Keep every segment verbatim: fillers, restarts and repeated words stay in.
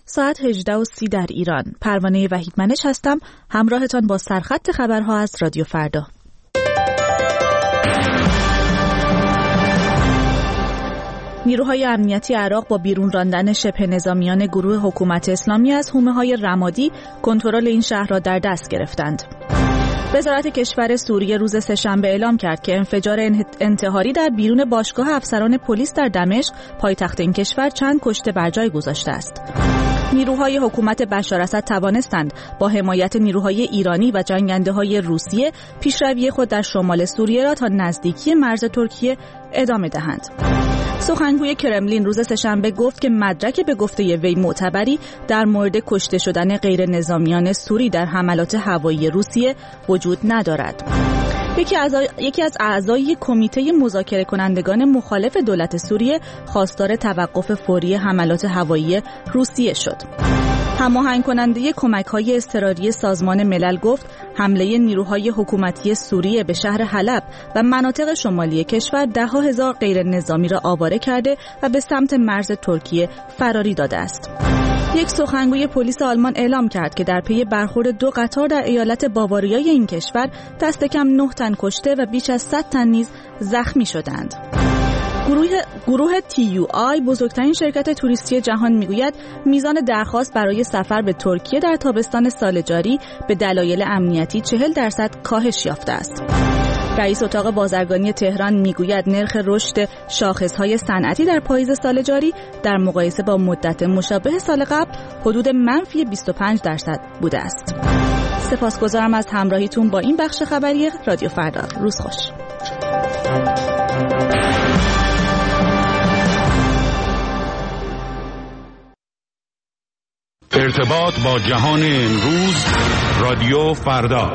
ساعت هجده و سی در ایران. پروانه وحیدمنش هستم، همراهتان با سرخط خبرها از رادیو فردا. نیروهای امنیتی عراق با بیرون راندن شبه نظامیان گروه حکومت اسلامی از حومه‌های رمادی کنترل این شهر را در دست گرفتند. وزارت کشور سوریه روز سه‌شنبه اعلام کرد که انفجار انتحاری در بیرون باشگاه افسران پلیس در دمشق پایتخت این کشور چند کشته بر جای گذاشته است. نیروهای حکومت بشار اسد توانستند با حمایت نیروهای ایرانی و جنگنده‌های روسیه پیشروی خود در شمال سوریه را تا نزدیکی مرز ترکیه ادامه دهند. سخنگوی کرملین روز سه‌شنبه گفت که مدرک به گفته وی معتبری در مورد کشته شدن غیر نظامیان سوری در حملات هوایی روسیه وجود ندارد. یکی از یکی از اعضای کمیته مذاکره کنندگان مخالف دولت سوریه خواستار توقف فوری حملات هوایی روسیه شد. هماهنگ کننده کمک‌های اضطراری سازمان ملل گفت حمله نیروهای حکومتی سوریه به شهر حلب و مناطق شمالی کشور ده‌ها هزار غیر نظامی را آواره کرده و به سمت مرز ترکیه فراری داده است. یک سخنگوی پلیس آلمان اعلام کرد که در پی برخورد دو قطار در ایالت باواریای این کشور دست کم نه تن کشته و بیش از صد تن نیز زخمی شدند. گروه گروه تی یو آی بزرگترین شرکت توریستی جهان میگوید میزان درخواست برای سفر به ترکیه در تابستان سال جاری به دلایل امنیتی چهل درصد کاهش یافته است. رئیس اتاق بازرگانی تهران میگوید نرخ رشد شاخصهای صنعتی در پاییز سال جاری در مقایسه با مدت مشابه سال قبل حدود منفی بیست و پنج درصد بوده است. سپاسگزارم از همراهیتون با این بخش خبری رادیو فردا. روز خوش. ارتباط با جهان امروز، رادیو فردا.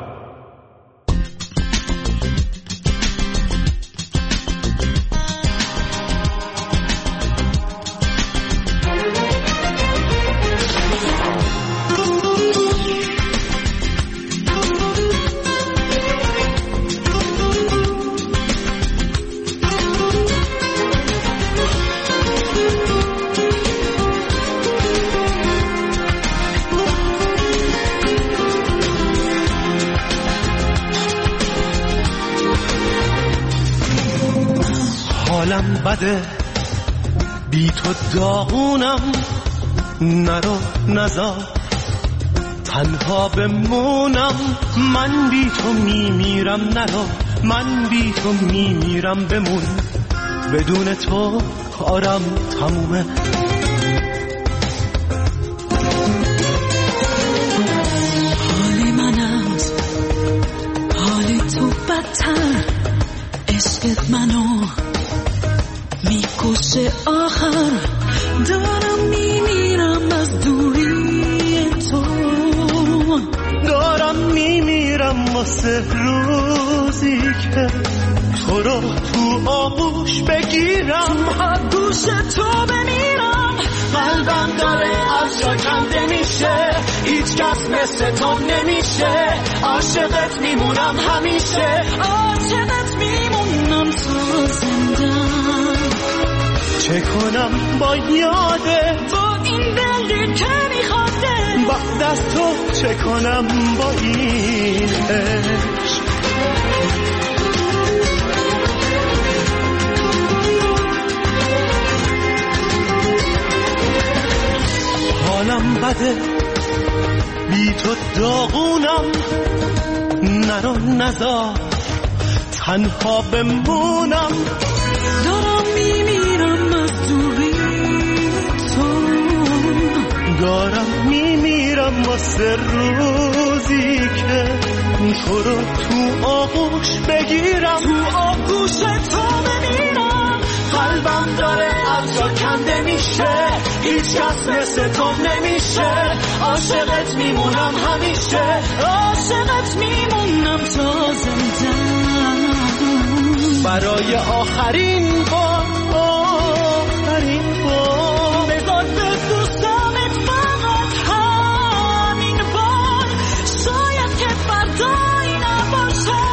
حالم بده بی تو داغونم، نرو نزار تنها بمونم، من بی تو میمیرم، نرو من بی تو میمیرم، بمون بدون تو کارم تمومه. حالی من از حالی تو بدتر، عشقت منو میکشه، آخر دارم میمیرم از دوری تو، دارم میمیرم واسه روزی که تو رو تو آغوش بگیرم، تو آغوش تو بمیرم، قلبم داره از جا کنده میشه، هیچ کس مثل تو نمیشه، عاشقت میمونم همیشه، عاشقت میمونم تا زندم. چه کنم با یاده، با این دلی که میخواده، بعد از تو چه کنم با این عشق. حالم بده بی تو داغونم، نرو نزار تنها بمونم، دارم میمیرم از دوری تو، دارم میمیرم واسه روزی که تو رو تو آغوش بگیرم، تو آغوش تو بمیرم، قلبم داره از جا کنده میشه، هیچ کس مثل تو نمیشه، عاشقت میمونم همیشه، عاشقت میمونم تا زندم. برای آخرین بار، آخرین بار بذار ببوسمت فقط همین بار، شاید که فردایی نباشه.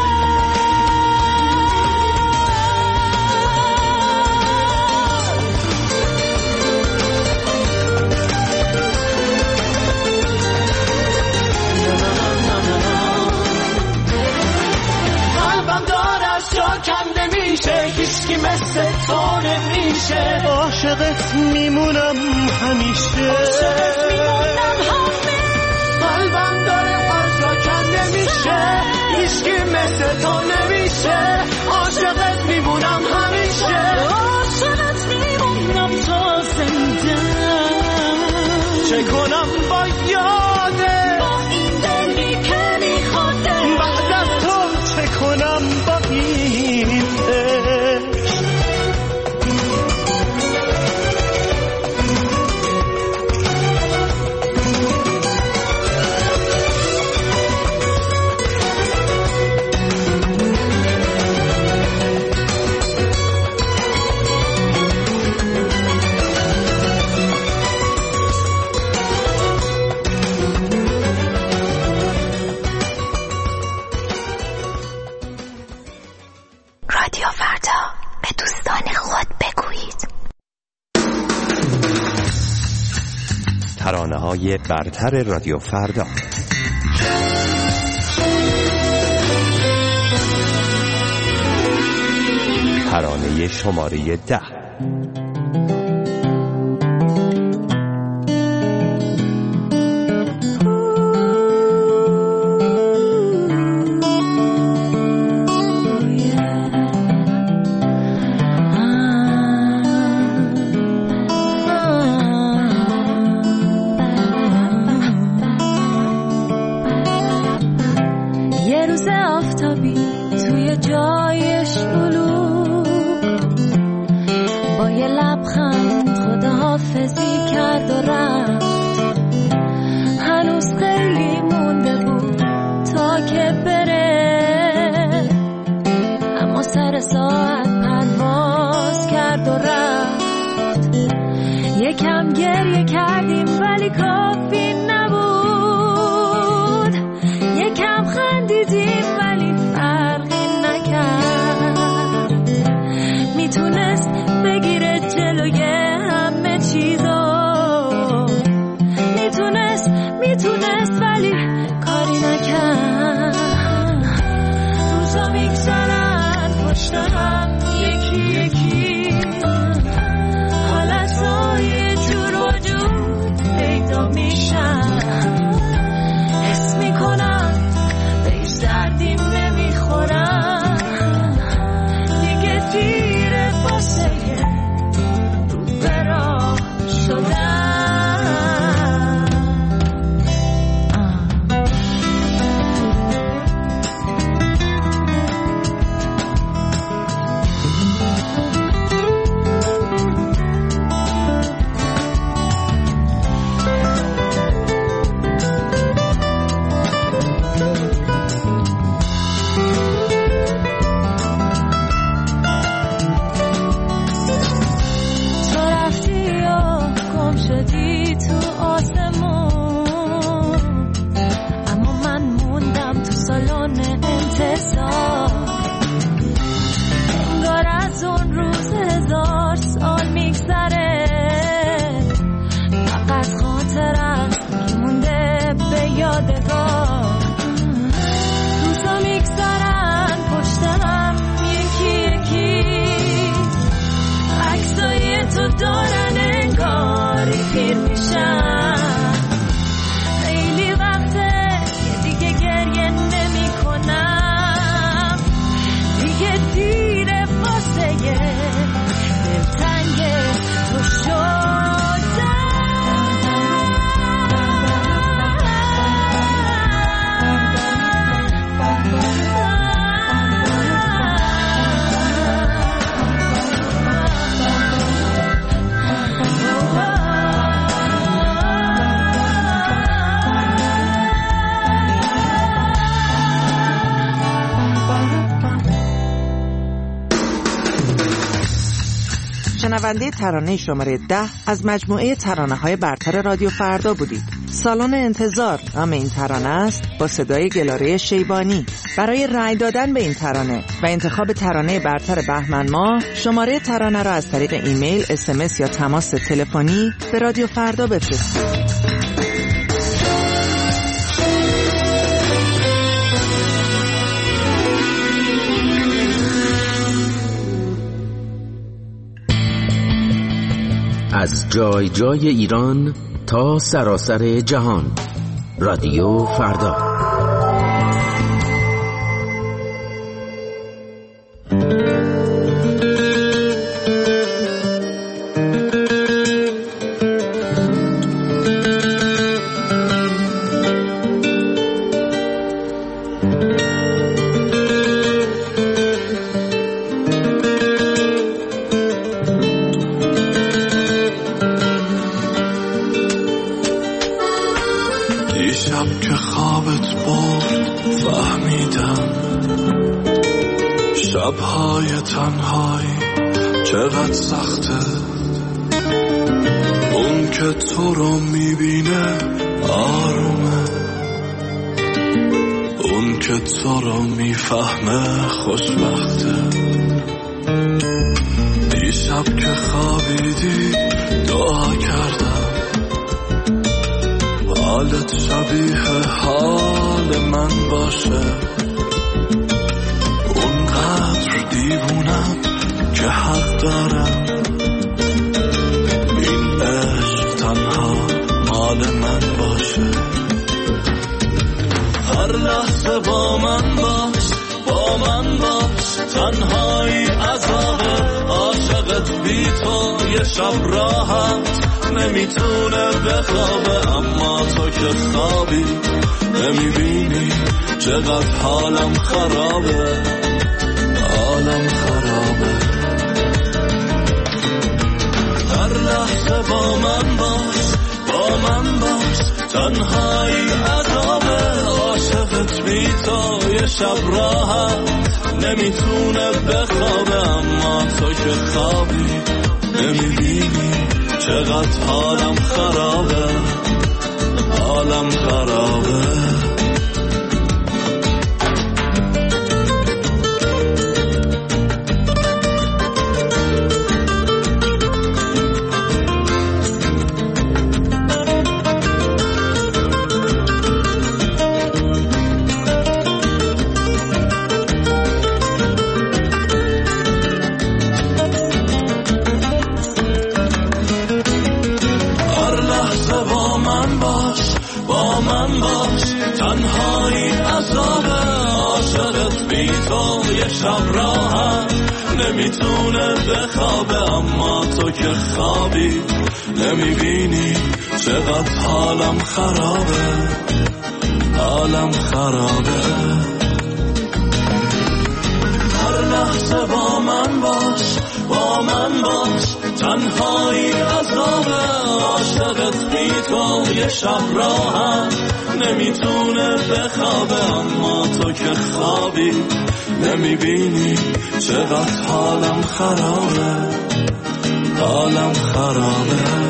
عاشقت میمونم همیشه، عاشقت میمونم همیشه. قلبم داره آرزو کنده میشه، هیچکی مثل تو نمیشه، عاشقت میمونم همیشه، عاشقت میمونم تا زنده. چه کنم با یاده، با این دلی که میخواده، بعد از تو چه کنم با این ترانه‌های برتر رادیو فردا. ترانه شماره ده. شنونده ترانه شماره ده از مجموعه ترانه‌های برتر رادیو فردا بودید. سالن انتظار نام این ترانه است با صدای گلاره شیبانی. برای رأی دادن به این ترانه و انتخاب ترانه برتر بهمن ماه شماره ترانه را از طریق ایمیل، اس ام اس یا تماس تلفنی به رادیو فردا بفرستید. از جای جای ایران تا سراسر جهان. رادیو فردا. دیشب که خوابت برد فهمیدم شبهای تنهایی چقدر سخته. اون که تو رو میبینه آرومه، اون که تو رو میفهمه خوشبخته. دیشب که خوابیدی دعا کردم حالت شبیه حال من باشه. اونقدر دیوونم که حق دارم این عشق تنها مال من باشه. هر لحظه با من باش، با من باش، تنهایی عذابه. عاشقت بی تو یه شب راحت نمیتونه بخوابه، اما تو که خوابی نمیبینی چقدر حالم خرابه، حالم خرابه. هر لحظه با من باش، با من باش، تنهایی عذابه. عاشقت بی تو یه شب راحت نمیتونه بخوابه، اما تو که خوابی نمیبینی چقدر حالم خرابه، حالم خرابه. تنهایی عذابه. عاشقت بی تو یه شب راحت نمیتونه بخوابه، اما تو که خوابی نمیبینی چقدر حالم خرابه، حالم خرابه. هر لحظه با من باش، با من باش، تنهایی عذابه. عاشقت بی تو یه شب راحت نمیتونه بخوابه، اما تو که خوابی نمیبینی چقدر حالم خرابه، حالم خرابه.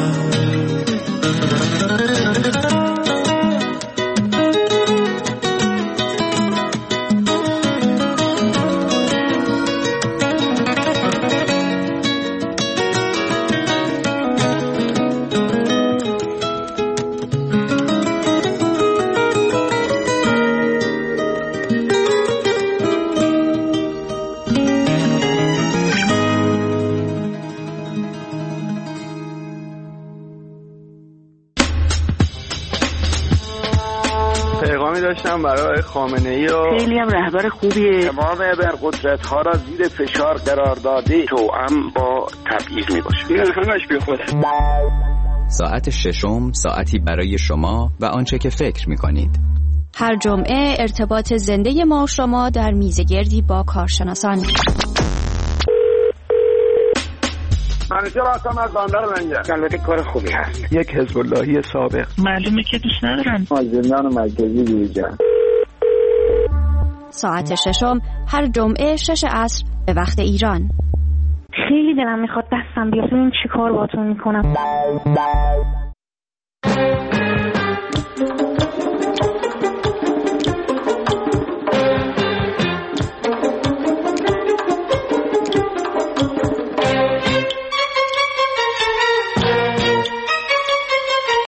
داشتم برای خامنه‌ای و خیلی هم رهبر خوبیه. تمام ابرقدرت‌ها را زیر فشار قرار داده، توأم با تبعیض میباشه. این همش بی خوده. ساعت ششم ساعتی برای شما و آنچه که فکر می‌کنید. هر جمعه ارتباط زنده ما و شما در میزگردی با کارشناسان. منیجر هستم از بندر منجر. البته کار خوبی هست. یک حزب اللهی سابق. معلومه که دوست ندارم. زندان مرکزی بیرجان. ساعت ششم هر جمعه شش عصر به وقت ایران. خیلی دلم میخواد دستم بیاد، ببین چی کار باهاتون میکنم.